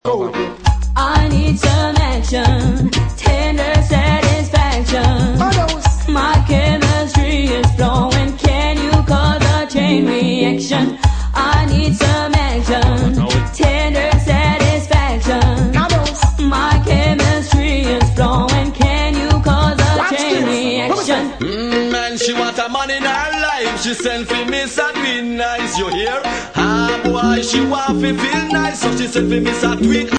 I need some action, tender satisfaction. My chemistry is flowing. Can you cause a chain reaction? I need some action, tender satisfaction. My chemistry is flowing. Can you cause a chain reaction? Man, she want a man in her life. She sent for me, so be nice. You hear? Ah, boy, she want to feel nice, so she sent for me, so tweak.